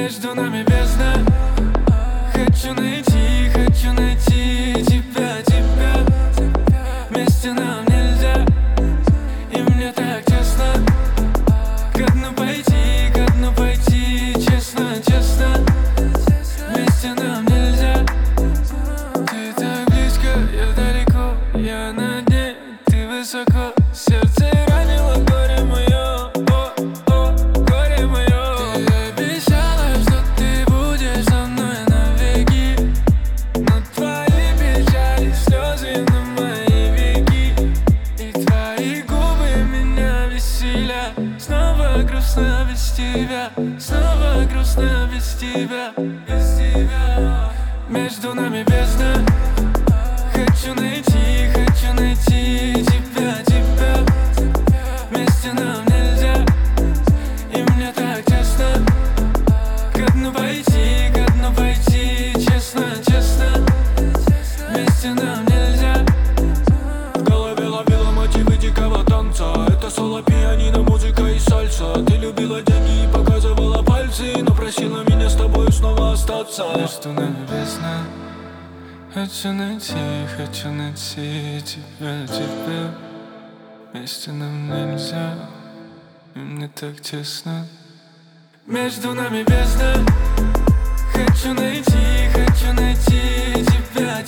Между нами бездна. Хочу найти тебя, тебя. Вместе нам нельзя, и мне так тесно. Ко дну пойти, честно, честно. Вместе нам нельзя. Ты так близко, я далеко, я на дне, ты высоко. Сердце ранило горе мое, о, горе мое. Ты обещала, что ты будешь со мной навеки, но твои печали, слезы на мои веки, и твои губы меня веселят. Снова грустно без тебя, снова грустно без тебя, без тебя. Между нами бездна. Хочу найти тебя, тебя. Вместе нам нельзя, и мне так тесно. Ко дну пойти, честно, честно. Вместе нам нельзя. В голове ловила мотивы дикого танца. Это соло, пианино, музыка и сальса. Ты любила деньги и показывала пальцы, но просила меня с тобой снова остаться. Между нами бездна. Хочу найти тебя, тебя. Вместе нам нельзя, и мне так тесно. Между нами бездна. Хочу найти тебя,